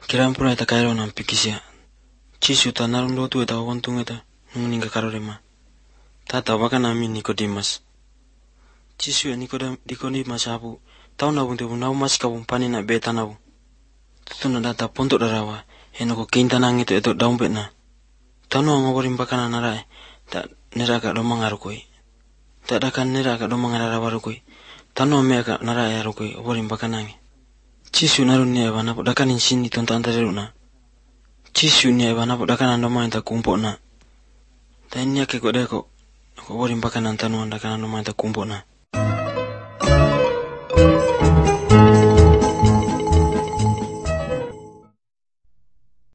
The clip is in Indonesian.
Kiran pura eta kairo nam pikisia. Cisu ta narum do tu eta wantung eta nungninga karorema. Tata waka nami Nikodemas. Cisu ya Nikodemas abu. Tau na bunte bunau mas kabung pani na beta nau. Tutuna data pontok darawa. Henoko kinta nang itu daumpet na. Tau na ngoborin bakana narai. Tak neraka domang arukoi. Tak dakan neraka domang arawarukoi. Tau na meka narai arukoi oborin bakanangi. Cisu narun ni eba napo dakan insini tonta antareru na. Cisu ni eba napo dakan andoma enta kumpok na. Ta ini ake kok deko. Oborin bakanan tanuan dakan andoma enta kumpok na.